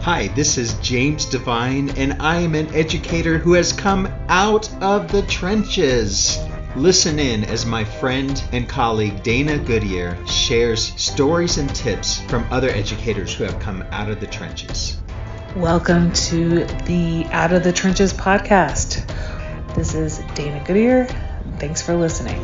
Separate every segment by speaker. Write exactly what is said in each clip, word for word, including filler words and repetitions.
Speaker 1: Hi, this is James Devine, and I am an educator who has come out of the trenches. Listen in as my friend and colleague Dana Goodyear shares stories and tips from other educators who have come out of the trenches.
Speaker 2: Welcome to the Out of the Trenches podcast. This is Dana Goodyear. Thanks for listening.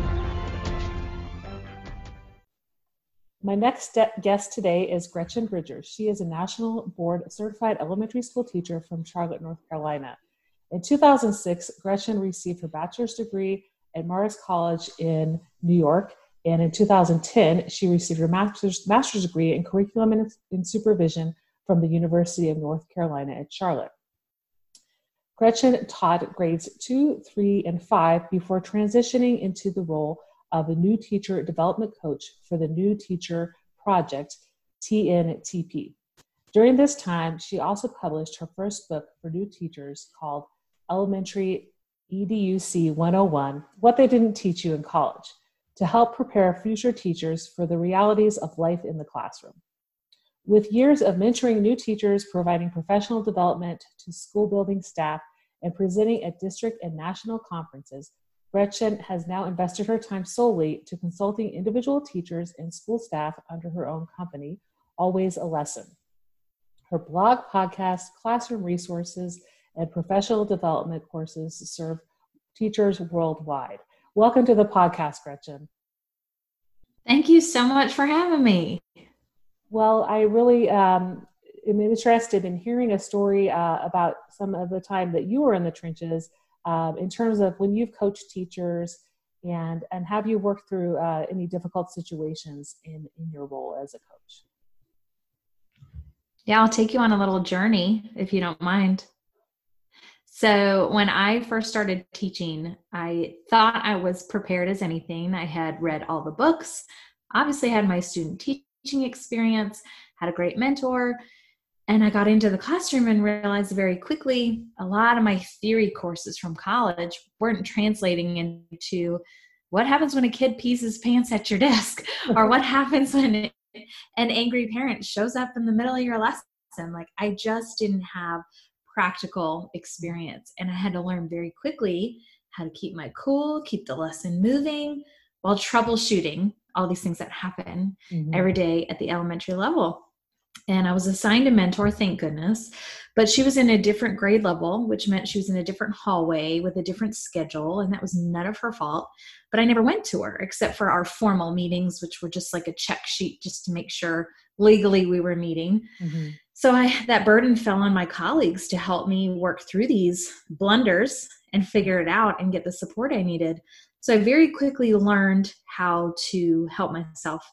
Speaker 2: My next guest today is Gretchen Bridgers. She is a National Board Certified Elementary School teacher from Charlotte, North Carolina. In two thousand six, Gretchen received her bachelor's degree at Marist College in New York, and in two thousand ten, she received her master's, master's degree in curriculum and in supervision from the University of North Carolina at Charlotte. Gretchen taught grades two, three, and five before transitioning into the role of a new teacher development coach for the New Teacher Project, T N T P. During this time, she also published her first book for new teachers called Elementary E D U C one oh one, What They Didn't Teach You in College, to help prepare future teachers for the realities of life in the classroom. With years of mentoring new teachers, providing professional development to school building staff, and presenting at district and national conferences, Gretchen has now invested her time solely to consulting individual teachers and school staff under her own company, Always a Lesson. Her blog, podcast, classroom resources, and professional development courses serve teachers worldwide. Welcome to the podcast, Gretchen.
Speaker 3: Thank you so much for having me.
Speaker 2: Well, I really um, am interested in hearing a story uh, about some of the time that you were in the trenches um, in terms of when you've coached teachers and, and have you worked through uh, any difficult situations in, in your role as a coach?
Speaker 3: Yeah, I'll take you on a little journey if you don't mind. So when I first started teaching, I thought I was prepared as anything. I had read all the books, obviously had my student teaching experience, had a great mentor, and I got into the classroom and realized very quickly a lot of my theory courses from college weren't translating into what happens when a kid pees his pants at your desk, or what happens when an angry parent shows up in the middle of your lesson. Like, I just didn't have practical experience, and I had to learn very quickly how to keep my cool, keep the lesson moving while troubleshooting all these things that happen mm-hmm. every day at the elementary level. And I was assigned a mentor, thank goodness, but she was in a different grade level, which meant she was in a different hallway with a different schedule, and that was none of her fault. But I never went to her except for our formal meetings, which were just like a check sheet just to make sure legally we were meeting. Mm-hmm. So I, that burden fell on my colleagues to help me work through these blunders and figure it out and get the support I needed. So I very quickly learned how to help myself.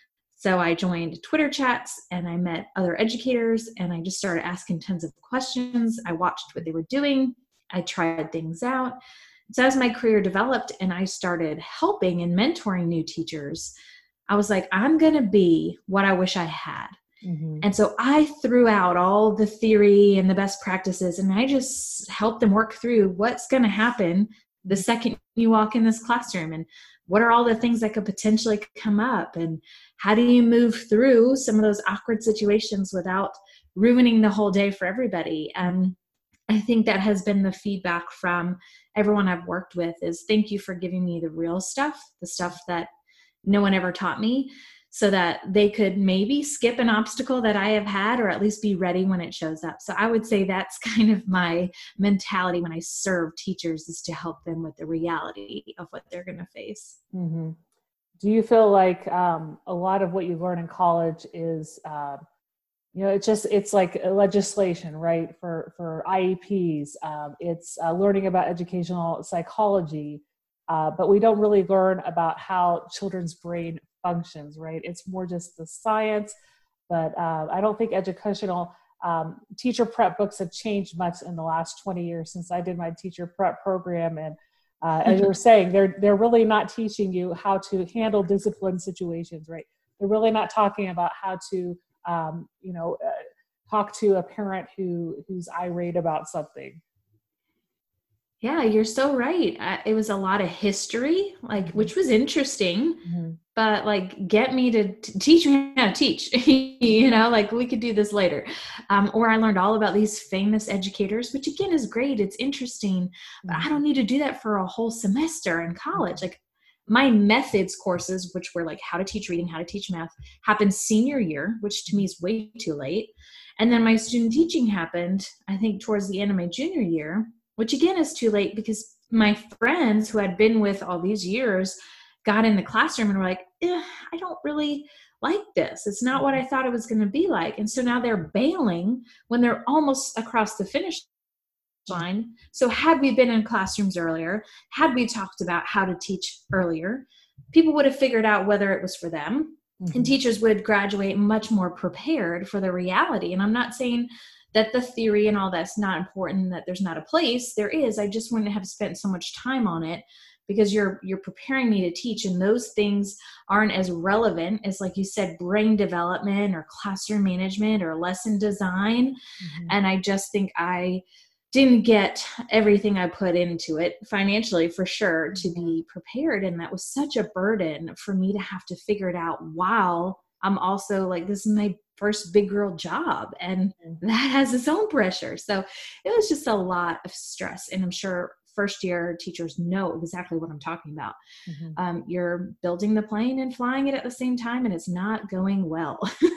Speaker 3: So I joined Twitter chats and I met other educators and I just started asking tons of questions. I watched what they were doing. I tried things out. So as my career developed and I started helping and mentoring new teachers, I was like, I'm going to be what I wish I had. Mm-hmm. And so I threw out all the theory and the best practices, and I just helped them work through what's going to happen the second you walk in this classroom, and what are all the things that could potentially come up, and how do you move through some of those awkward situations without ruining the whole day for everybody. And I think that has been the feedback from everyone I've worked with is thank you for giving me the real stuff, the stuff that no one ever taught me, so that they could maybe skip an obstacle that I have had, or at least be ready when it shows up. So I would say that's kind of my mentality when I serve teachers, is to help them with the reality of what they're going to face.
Speaker 2: Mm-hmm. Do you feel like um, a lot of what you learn in college is, uh, you know, it's just, it's like legislation, right? For, for I E Ps, um, it's uh, learning about educational psychology, uh, but we don't really learn about how children's brain functions, right? It's more just the science, but uh, I don't think educational um, teacher prep books have changed much in the last twenty years since I did my teacher prep program. And uh, as you were saying, they're they're really not teaching you how to handle discipline situations, right? They're really not talking about how to, um, you know, uh, talk to a parent who who's irate about something.
Speaker 3: Yeah, you're so right. Uh, it was a lot of history, like, which was interesting, mm-hmm. but like, get me to t- teach me how to teach, you know, like we could do this later. Um, or I learned all about these famous educators, which again is great. It's interesting, but I don't need to do that for a whole semester in college. Like my methods courses, which were like how to teach reading, how to teach math, happened senior year, which to me is way too late. And then my student teaching happened, I think, towards the end of my junior year, which again is too late because my friends who had been with all these years got in the classroom and were like, eh, I don't really like this. It's not what I thought it was going to be like. And so now they're bailing when they're almost across the finish line. So had we been in classrooms earlier, had we talked about how to teach earlier, people would have figured out whether it was for them. Mm-hmm. And teachers would graduate much more prepared for the reality. And I'm not saying that the theory and all that's not important, that there's not a place. There is. I just wouldn't have spent so much time on it because you're you're preparing me to teach, and those things aren't as relevant as, like you said, brain development or classroom management or lesson design. Mm-hmm. And I just think I didn't get everything I put into it financially, for sure, to be prepared. And that was such a burden for me to have to figure it out while I'm also like, this is my first big girl job, and that has its own pressure. So it was just a lot of stress. And I'm sure first year teachers know exactly what I'm talking about. Mm-hmm. Um, you're building the plane and flying it at the same time, and it's not going well.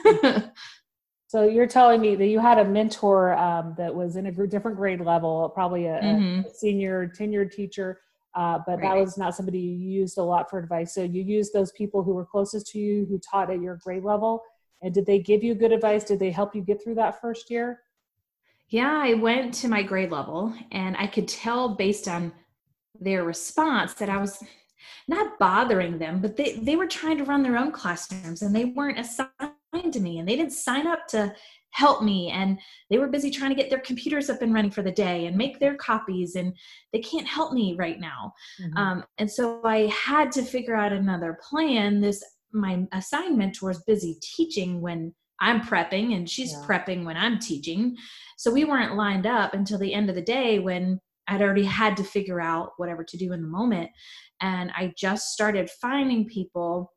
Speaker 2: So you're telling me that you had a mentor um, that was in a gr- different grade level, probably a, mm-hmm. a senior tenured teacher, uh, but right. that was not somebody you used a lot for advice. So you used those people who were closest to you, who taught at your grade level. And did they give you good advice? Did they help you get through that first year?
Speaker 3: Yeah, I went to my grade level, and I could tell based on their response that I was not bothering them, but they, they were trying to run their own classrooms, and they weren't assigned to me, and they didn't sign up to help me, and they were busy trying to get their computers up and running for the day and make their copies, and they can't help me right now. Mm-hmm. Um, and so I had to figure out another plan. This my assigned mentor is busy teaching when I'm prepping, and she's yeah. prepping when I'm teaching. So we weren't lined up until the end of the day when I'd already had to figure out whatever to do in the moment. And I just started finding people,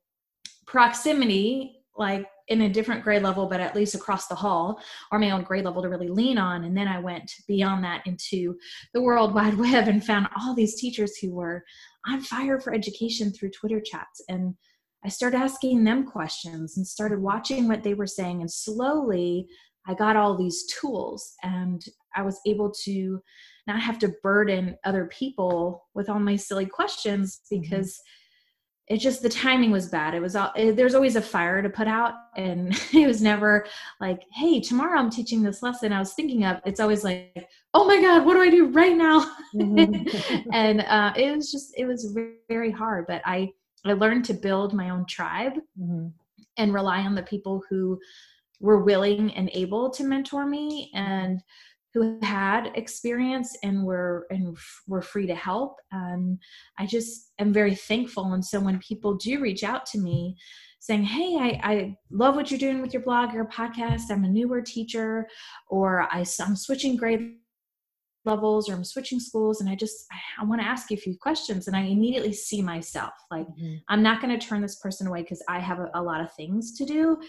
Speaker 3: proximity, like in a different grade level, but at least across the hall, or my own grade level to really lean on. And then I went beyond that into the World Wide Web and found all these teachers who were on fire for education through Twitter chats. And I started asking them questions and started watching what they were saying. And slowly I got all these tools, and I was able to not have to burden other people with all my silly questions, because mm-hmm. it just, the timing was bad. It was all, it, there's always a fire to put out, and it was never like, hey, tomorrow I'm teaching this lesson I was thinking of. It's always like, oh my God, what do I do right now? Mm-hmm. And uh, it was just, it was very, very hard, but I, I learned to build my own tribe mm-hmm. and rely on the people who were willing and able to mentor me, and who had experience and were and were free to help. And I just am very thankful. And so when people do reach out to me saying, hey, I, I love what you're doing with your blog, your podcast, I'm a newer teacher, or I, I'm switching grade levels, or I'm switching schools, and I just, I, I want to ask you a few questions. And I immediately see myself like, mm-hmm. I'm not going to turn this person away because I have a, a lot of things to do.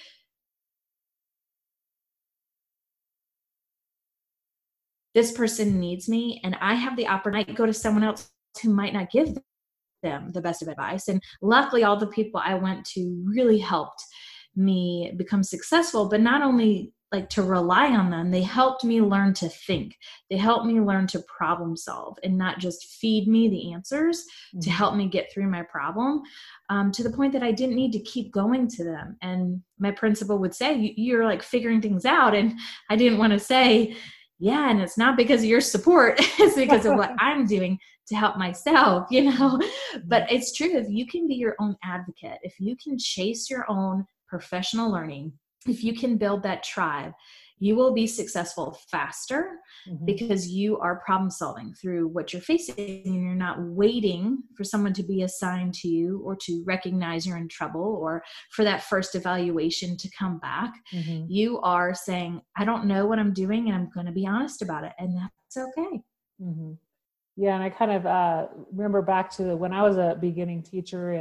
Speaker 3: This person needs me, and I have the opportunity to go to someone else who might not give them the best of advice. And luckily, all the people I went to really helped me become successful, but not only like to rely on them, they helped me learn to think. They helped me learn to problem solve, and not just feed me the answers mm-hmm. to help me get through my problem, um, to the point that I didn't need to keep going to them. And my principal would say, you're like figuring things out. And I didn't want to say, yeah, and it's not because of your support, it's because of what I'm doing to help myself, you know. But it's true, if you can be your own advocate, if you can chase your own professional learning, if you can build that tribe, you will be successful faster mm-hmm. because you are problem solving through what you're facing, and you're not waiting for someone to be assigned to you, or to recognize you're in trouble, or for that first evaluation to come back. Mm-hmm. You are saying, I don't know what I'm doing, and I'm going to be honest about it. And that's okay.
Speaker 2: Mm-hmm. Yeah. And I kind of uh, remember back to when I was a beginning teacher, and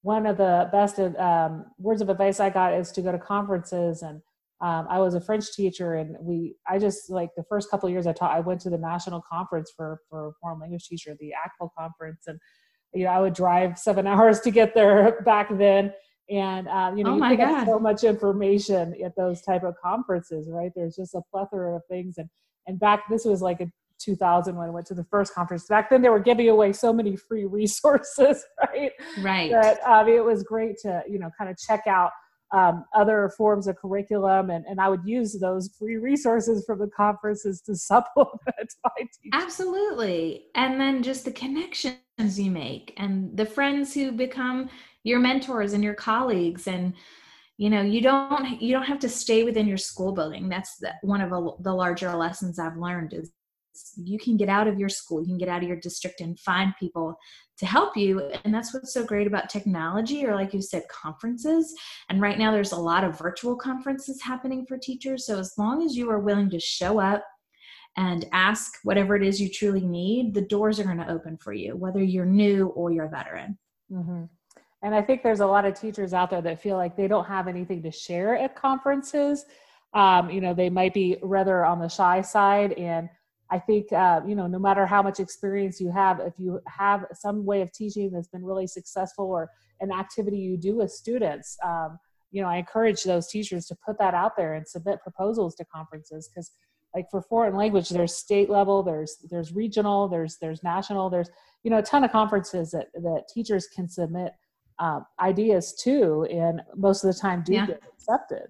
Speaker 2: one of the best um, words of advice I got is to go to conferences. And um, I was a French teacher, and we, I just like the first couple of years I taught, I went to the national conference for, for foreign language teacher, the A C P L conference. And, you know, I would drive seven hours to get there back then. And, um, you know,
Speaker 3: Oh
Speaker 2: you
Speaker 3: my
Speaker 2: pick
Speaker 3: God.
Speaker 2: up so much information at those type of conferences, right? There's just a plethora of things. And, and back, this was like a two thousand when I went to the first conference. Back then they were giving away so many free resources, right?
Speaker 3: Right.
Speaker 2: That um, it was great to, you know, kind of check out um, other forms of curriculum. And, and I would use those free resources from the conferences to supplement my teaching.
Speaker 3: Absolutely. And then just the connections you make and the friends who become your mentors and your colleagues. And, you know, you don't, you don't have to stay within your school building. That's the, one of the, the larger lessons I've learned is you can get out of your school, you can get out of your district and find people to help you. And that's what's so great about technology, or like you said, conferences. And right now there's a lot of virtual conferences happening for teachers. So as long as you are willing to show up and ask whatever it is you truly need, the doors are going to open for you, whether you're new or you're a veteran.
Speaker 2: Mm-hmm. And I think there's a lot of teachers out there that feel like they don't have anything to share at conferences. Um, you know, they might be rather on the shy side. And I think, uh, you know, no matter how much experience you have, if you have some way of teaching that's been really successful, or an activity you do with students, um, you know, I encourage those teachers to put that out there and submit proposals to conferences. Because like for foreign language, there's state level, there's there's regional, there's there's national, there's, you know, a ton of conferences that, that teachers can submit um, ideas to, and most of the time do
Speaker 3: Yeah.
Speaker 2: get accepted.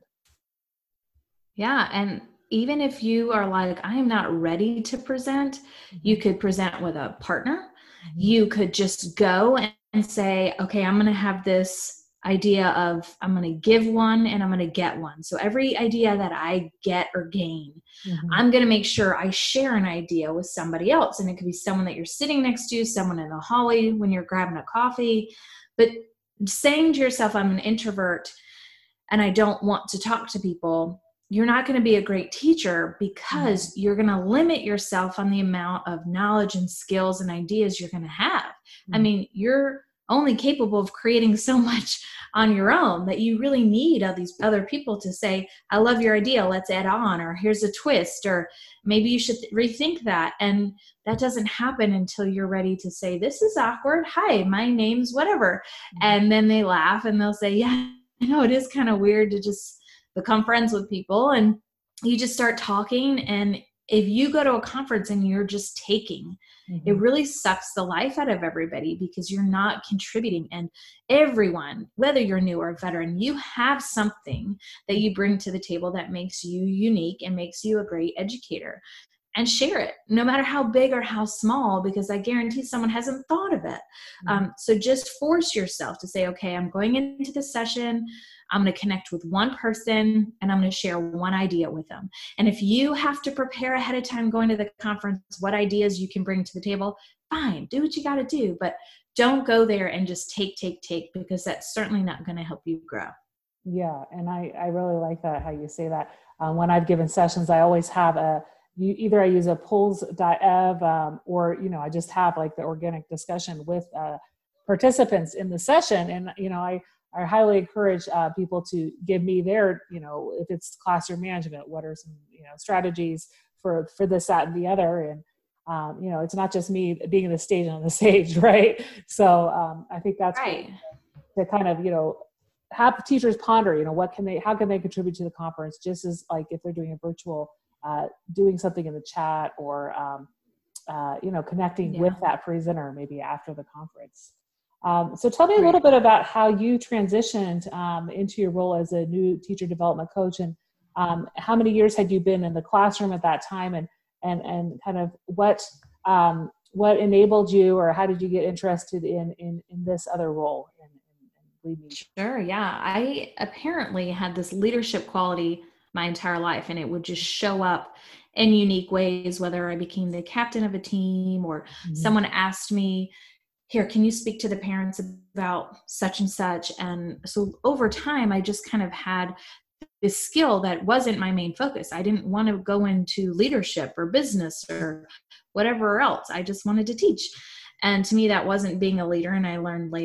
Speaker 3: Yeah. And even if you are like, I am not ready to present, you could present with a partner. You could just go and say, okay, I'm going to have this idea of, I'm going to give one and I'm going to get one. So every idea that I get or gain,
Speaker 2: Mm-hmm.
Speaker 3: I'm going to make sure I share an idea with somebody else. And it could be someone that you're sitting next to, someone in the hallway when you're grabbing a coffee. But saying to yourself, I'm an introvert and I don't want to talk to people, you're not going to be a great teacher, because mm-hmm. you're going to limit yourself on the amount of knowledge and skills and ideas you're going to have. Mm-hmm. I mean, you're only capable of creating so much on your own that you really need all these other people to say, I love your idea, let's add on, or here's a twist, or maybe you should rethink that. And that doesn't happen until you're ready to say, this is awkward. Hi, my name's whatever. Mm-hmm. And then they laugh and they'll say, yeah, I know it is kind of weird to just become friends with people. And you just start talking. And if you go to a conference and you're just taking, mm-hmm. it really sucks the life out of everybody, because you're not contributing. And everyone, whether you're new or a veteran, you have something that you bring to the table that makes you unique and makes you a great educator. And share it, no matter how big or how small, because I guarantee someone hasn't thought of it. Mm-hmm. Um, so just force yourself to say, okay, I'm going into this session, I'm going to connect with one person, and I'm going to share one idea with them. And if you have to prepare ahead of time going to the conference, what ideas you can bring to the table, fine, do what you got to do. But don't go there and just take, take, take, because that's certainly not going to help you grow.
Speaker 2: Yeah, and I, I really like that, how you say that. Um, when I've given sessions, I always have a, You, either I use a polls dot ev um, or, you know, I just have like the organic discussion with uh, participants in the session. And, you know, I, I highly encourage uh, people to give me their, you know, if it's classroom management, what are some, you know, strategies for, for this, that, and the other. And, um, you know, it's not just me being the stage on the stage, right? So um, I think that's
Speaker 3: right.
Speaker 2: to kind of, you know, have teachers ponder, you know, what can they, how can they contribute to the conference, just as like if they're doing a virtual Uh, doing something in the chat, or, um, uh, you know, connecting yeah. with that presenter maybe after the conference. Um, so tell me a little bit about how you transitioned um, into your role as a new teacher development coach, and um, how many years had you been in the classroom at that time, and and and kind of what um, what enabled you, or how did you get interested in in, in this other role in, in, in leading?
Speaker 3: Sure, yeah. I apparently had this leadership quality my entire life, and it would just show up in unique ways, whether I became the captain of a team, or mm-hmm. someone asked me, here, can you speak to the parents about such and such? And so over time, I just kind of had this skill that wasn't my main focus. I didn't want to go into leadership or business or whatever else. I just wanted to teach. And to me, that wasn't being a leader. And I learned later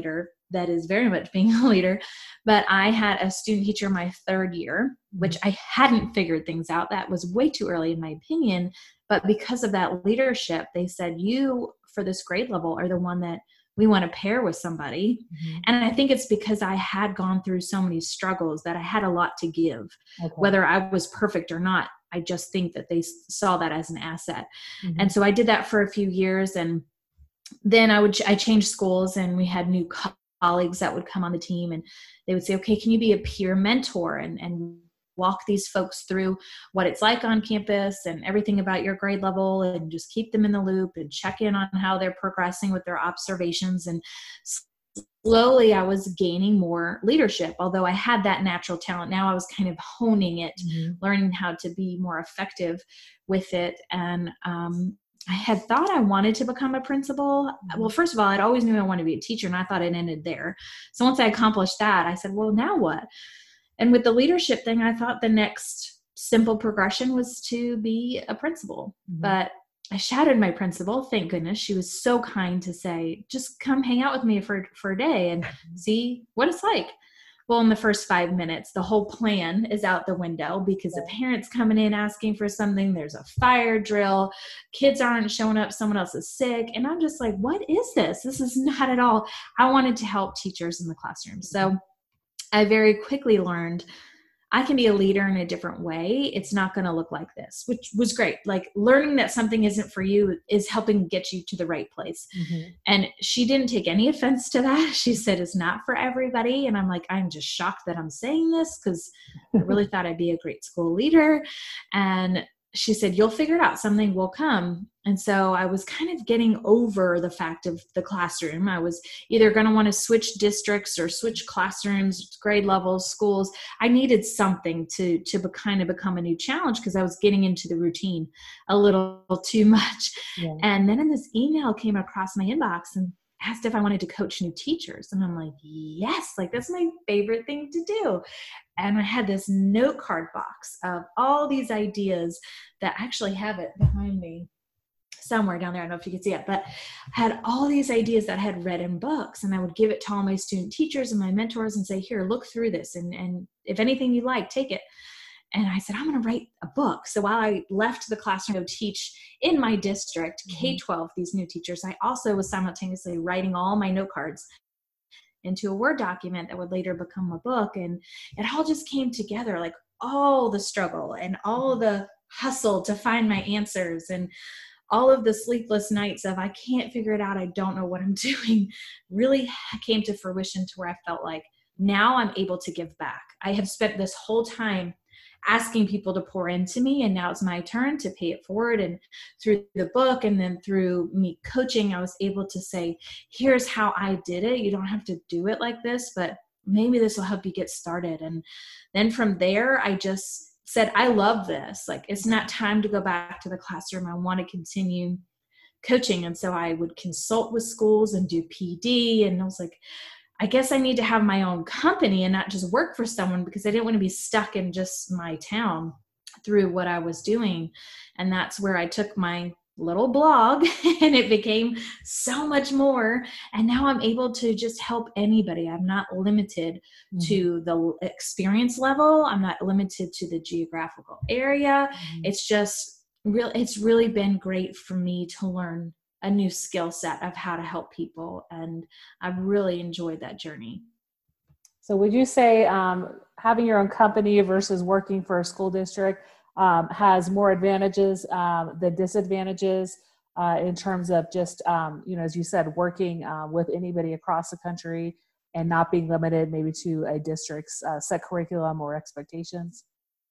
Speaker 3: that is very much being a leader. But I had a student teacher my third year, which I hadn't figured things out. That was way too early in my opinion. But because of that leadership, they said, you for this grade level are the one that we want to pair with somebody. Mm-hmm. And I think it's because I had gone through so many struggles that I had a lot to give, okay. whether I was perfect or not. I just think that they saw that as an asset. Mm-hmm. And so I did that for a few years. And then I would, I changed schools, and we had new colleagues that would come on the team, and they would say, okay, can you be a peer mentor and, and walk these folks through what it's like on campus and everything about your grade level, and just keep them in the loop and check in on how they're progressing with their observations. And slowly I was gaining more leadership. Although I had that natural talent, now I was kind of honing it, mm-hmm. learning how to be more effective with it. And um, I had thought I wanted to become a principal. Well, first of all, I'd always knew I wanted to be a teacher, and I thought it ended there. So once I accomplished that, I said, well, now what? And with the leadership thing, I thought the next simple progression was to be a principal. Mm-hmm. But I shadowed my principal. Thank goodness. She was so kind to say, just come hang out with me for, for a day and see what it's like. Well, in the first five minutes, the whole plan is out the window because the parents coming in asking for something. There's a fire drill. Kids aren't showing up. Someone else is sick. And I'm just like, what is this? This is not at all. I wanted to help teachers in the classroom. So I very quickly learned I can be a leader in a different way. It's not going to look like this, which was great. Like learning that something isn't for you is helping get you to the right place. Mm-hmm. And she didn't take any offense to that. She said, it's not for everybody. And I'm like, I'm just shocked that I'm saying this because I really thought I'd be a great school leader. And she said, you'll figure it out. Something will come. And so I was kind of getting over the fact of the classroom. I was either going to want to switch districts or switch classrooms, grade levels, schools. I needed something to, to be, kind of become a new challenge because I was getting into the routine a little too much. Yeah. And then in this email came across my inbox and asked if I wanted to coach new teachers. And I'm like, yes, like that's my favorite thing to do. And I had this note card box of all these ideas that I actually have it behind me somewhere down there. I don't know if you can see it, but I had all these ideas that I had read in books, and I would give it to all my student teachers and my mentors and say, here, look through this. And, and if anything you like, take it. And I said, I'm going to write a book. So while I left the classroom to teach in my district, mm-hmm. K twelve, these new teachers, I also was simultaneously writing all my note cards into a Word document that would later become a book. And it all just came together, like all the struggle and all the hustle to find my answers and all of the sleepless nights of I can't figure it out, I don't know what I'm doing, really came to fruition to where I felt like now I'm able to give back. I have spent this whole time asking people to pour into me, and now it's my turn to pay it forward. And through the book and then through me coaching, I was able to say, here's how I did it. You don't have to do it like this, but maybe this will help you get started. And then from there, I just said, I love this. Like, it's not time to go back to the classroom. I want to continue coaching. And so I would consult with schools and do P D. And I was like, I guess I need to have my own company and not just work for someone, because I didn't want to be stuck in just my town through what I was doing. And that's where I took my little blog and it became so much more. And now I'm able to just help anybody. I'm not limited mm-hmm. to the experience level. I'm not limited to the geographical area. Mm-hmm. It's just real. It's really been great for me to learn a new skill set of how to help people. And I've really enjoyed that journey.
Speaker 2: So would you say um, having your own company versus working for a school district um, has more advantages um, than disadvantages uh, in terms of just, um, you know, as you said, working uh, with anybody across the country and not being limited maybe to a district's uh, set curriculum or expectations?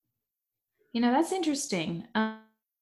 Speaker 3: You know, that's interesting. Um,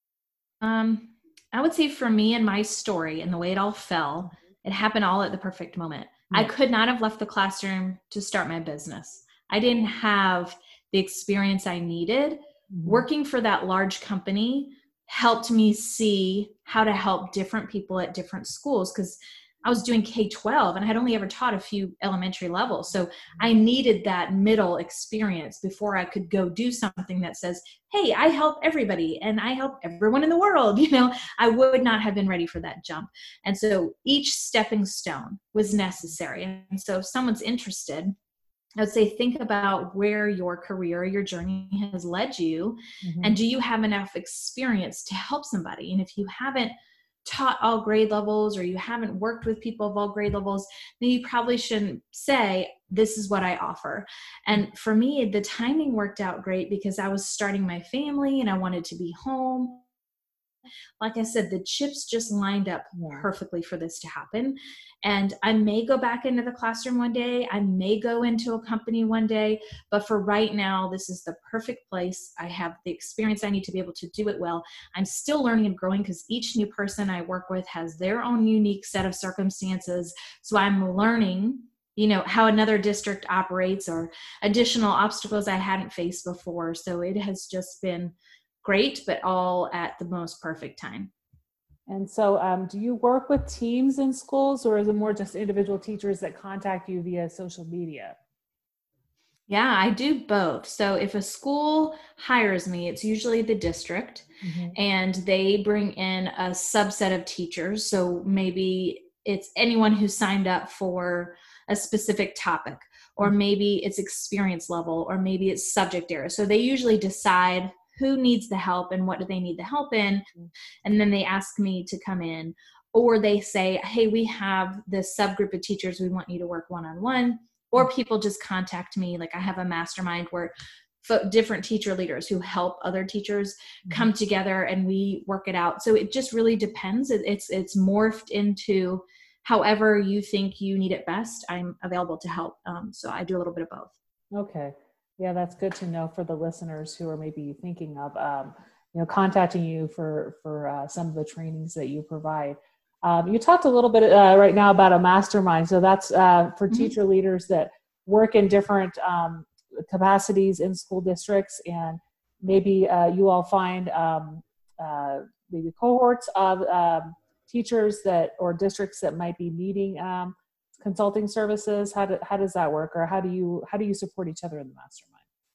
Speaker 3: um, I would say for me and my story and the way it all fell, it happened all at the perfect moment. Yeah. I could not have left the classroom to start my business. I didn't have the experience I needed. Mm-hmm. Working for that large company helped me see how to help different people at different schools, because I was doing K twelve and I had only ever taught a few elementary levels. So I needed that middle experience before I could go do something that says, hey, I help everybody and I help everyone in the world. You know, I would not have been ready for that jump. And so each stepping stone was necessary. And so if someone's interested, I would say, think about where your career, your journey has led you. Mm-hmm. And do you have enough experience to help somebody? And if you haven't taught all grade levels, or you haven't worked with people of all grade levels, then you probably shouldn't say, this is what I offer. And for me, the timing worked out great because I was starting my family and I wanted to be home. Like I said, the chips just lined up perfectly for this to happen. And I may go back into the classroom one day. I may go into a company one day. But for right now, this is the perfect place. I have the experience I need to be able to do it well. I'm still learning and growing because each new person I work with has their own unique set of circumstances. So I'm learning, you know, how another district operates or additional obstacles I hadn't faced before. So it has just been great, but all at the most perfect time.
Speaker 2: And so um, do you work with teams in schools, or is it more just individual teachers that contact you via social media?
Speaker 3: Yeah, I do both. So if a school hires me, it's usually the district, mm-hmm. and they bring in a subset of teachers. So maybe it's anyone who signed up for a specific topic, or maybe it's experience level, or maybe it's subject area. So they usually decide who needs the help and what do they need the help in. And then they ask me to come in, or they say, hey, we have this subgroup of teachers. We want you to work one-on-one, or people just contact me. Like I have a mastermind where different teacher leaders who help other teachers come together and we work it out. So it just really depends. It's, it's morphed into however you think you need it best. I'm available to help. Um, so I do a little bit of both.
Speaker 2: Okay. Yeah, that's good to know for the listeners who are maybe thinking of, um, you know, contacting you for for uh, some of the trainings that you provide. Um, you talked a little bit uh, right now about a mastermind. So that's uh, for mm-hmm. teacher leaders that work in different um, capacities in school districts, and maybe uh, you all find um, uh, maybe cohorts of um, teachers that or districts that might be needing um, consulting services. How do, how does that work, or how do you how do you support each other in the mastermind?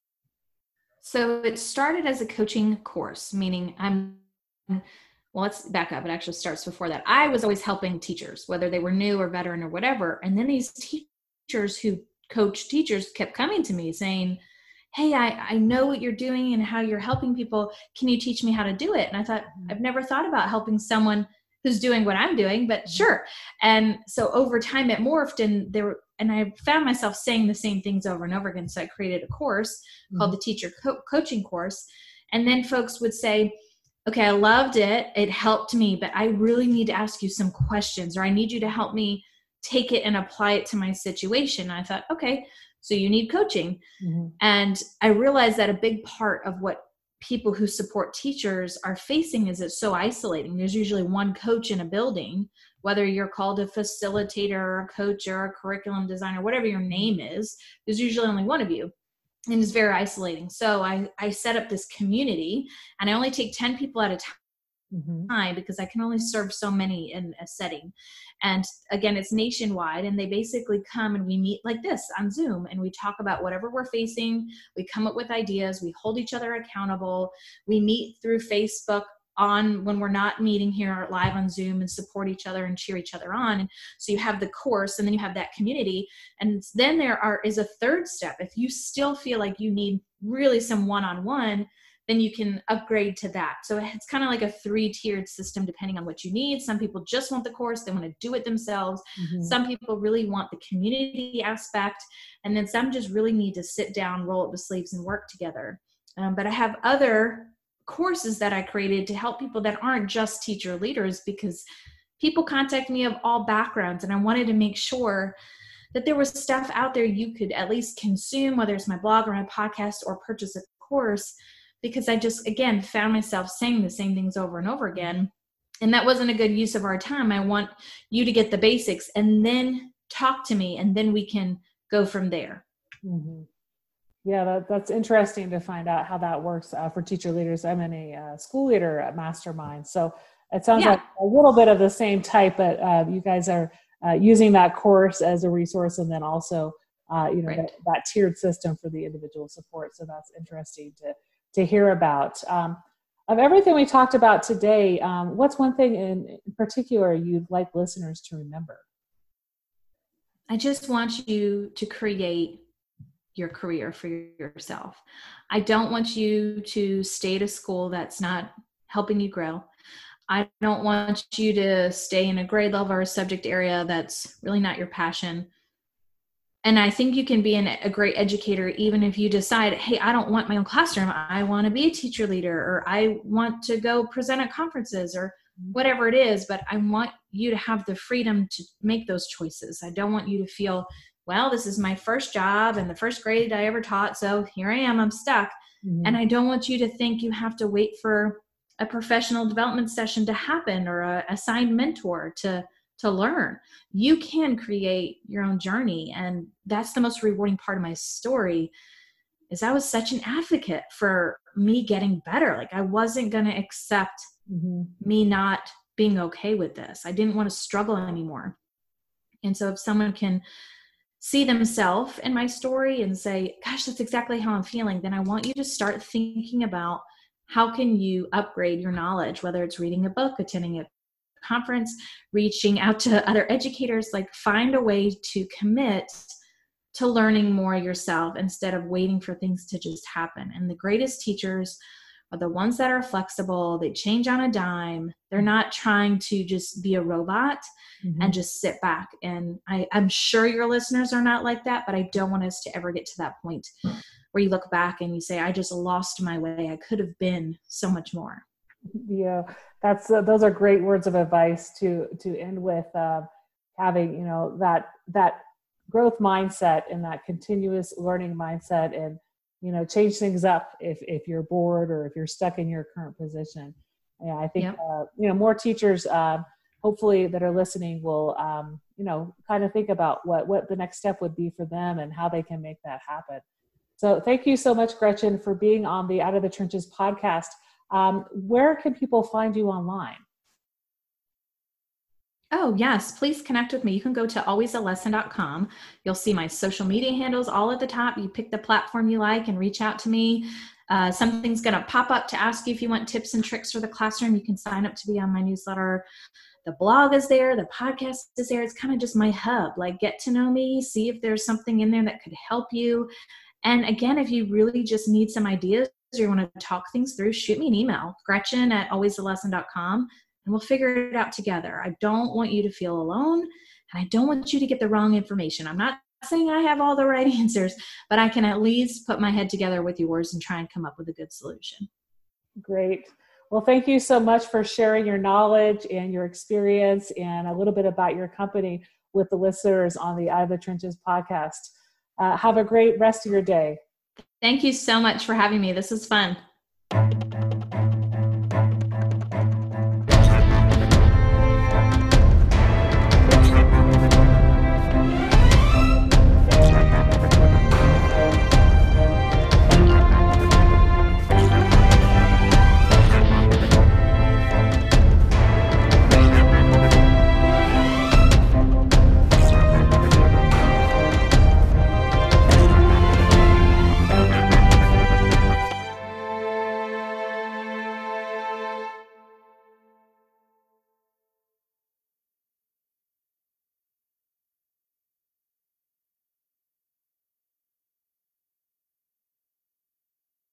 Speaker 3: So it started as a coaching course, meaning I'm well, let's back up. It actually starts before that. I was always helping teachers, whether they were new or veteran or whatever. And then these teachers who coach teachers kept coming to me saying, hey, I, I know what you're doing and how you're helping people. Can you teach me how to do it? And I thought, I've never thought about helping someone who's doing what I'm doing, but sure. And so over time it morphed, and there were, and I found myself saying the same things over and over again. So I created a course mm-hmm. called the Teacher Co- Coaching Course. And then folks would say, okay, I loved it. It helped me, but I really need to ask you some questions, or I need you to help me take it and apply it to my situation. And I thought, okay, so you need coaching. Mm-hmm. And I realized that a big part of what people who support teachers are facing is it's so isolating. There's usually one coach in a building, whether you're called a facilitator or a coach or a curriculum designer, whatever your name is, there's usually only one of you. And it's very isolating. So I, I set up this community, and I only take ten people at a time. Mm-hmm. because I can only serve so many in a setting. And again, it's nationwide, and they basically come and we meet like this on Zoom, and we talk about whatever we're facing. We come up with ideas. We hold each other accountable. We meet through Facebook on when we're not meeting here live on Zoom, and support each other and cheer each other on. And so you have the course, and then you have that community. And then there are is a third step. If you still feel like you need really some one-on-one, then you can upgrade to that. So it's kind of like a three-tiered system depending on what you need. Some people just want the course. They want to do it themselves. Mm-hmm. Some people really want the community aspect. And then some just really need to sit down, roll up the sleeves, and work together. Um, but I have other courses that I created to help people that aren't just teacher leaders, because people contact me of all backgrounds, and I wanted to make sure that there was stuff out there you could at least consume, whether it's my blog or my podcast or purchase a course. Because I just, again, found myself saying the same things over and over again. And that wasn't a good use of our time. I want you to get the basics and then talk to me, and then we can go from there.
Speaker 2: Mm-hmm. Yeah, that, that's interesting to find out how that works uh, for teacher leaders. I'm in a uh, school leader mastermind. So it sounds yeah. like a little bit of the same type, but uh, you guys are uh, using that course as a resource, and then also uh, you know
Speaker 3: Right.
Speaker 2: that, that tiered system for the individual support. So that's interesting to to hear about. Um, of everything we talked about today, um, what's one thing in, in particular you'd like listeners to remember?
Speaker 3: I just want you to create your career for yourself. I don't want you to stay at a school that's not helping you grow. I don't want you to stay in a grade level or a subject area that's really not your passion. And I think you can be an, a great educator even if you decide, hey, I don't want my own classroom. I want to be a teacher leader, or I want to go present at conferences, or whatever it is. But I want you to have the freedom to make those choices. I don't want you to feel, well, this is my first job and the first grade I ever taught, so here I am, I'm stuck. Mm-hmm. And I don't want you to think you have to wait for a professional development session to happen, or a assigned mentor to to learn. You can create your own journey. And that's the most rewarding part of my story, is I was such an advocate for me getting better. Like, I wasn't going to accept mm-hmm. me not being okay with this. I didn't want to struggle anymore. And so if someone can see themselves in my story and say, gosh, that's exactly how I'm feeling, then I want you to start thinking about how can you upgrade your knowledge, whether it's reading a book, attending a conference, reaching out to other educators. Like, find a way to commit to learning more yourself instead of waiting for things to just happen. And the greatest teachers are the ones that are flexible. They change on a dime. They're not trying to just be a robot mm-hmm. and just sit back. And I, I'm sure your listeners are not like that, but I don't want us to ever get to that point where you look back and you say, I just lost my way. I could have been so much more.
Speaker 2: Yeah, that's uh, those are great words of advice to to end with. Uh, having you know that that growth mindset and that continuous learning mindset, and you know change things up if if you're bored or if you're stuck in your current position. Yeah, I think yep. uh, you know more teachers, uh, hopefully that are listening, will um, you know kind of think about what what the next step would be for them and how they can make that happen. So thank you so much, Gretchen, for being on the Out of the Trenches podcast. Um, where can people find you online?
Speaker 3: Oh, yes. Please connect with me. You can go to always a lesson dot com. You'll see my social media handles all at the top. You pick the platform you like and reach out to me. Uh, something's going to pop up to ask you if you want tips and tricks for the classroom. You can sign up to be on my newsletter. The blog is there. The podcast is there. It's kind of just my hub. Like, get to know me, see if there's something in there that could help you. And again, if you really just need some ideas, or you want to talk things through, shoot me an email, Gretchen at always a lesson dot com, and we'll figure it out together. I don't want you to feel alone, and I don't want you to get the wrong information. I'm not saying I have all the right answers, but I can at least put my head together with yours and try and come up with a good solution.
Speaker 2: Great. Well, thank you so much for sharing your knowledge and your experience and a little bit about your company with the listeners on the Out of the Trenches podcast. Uh, have a great rest of your day.
Speaker 3: Thank you so much for having me. This was fun.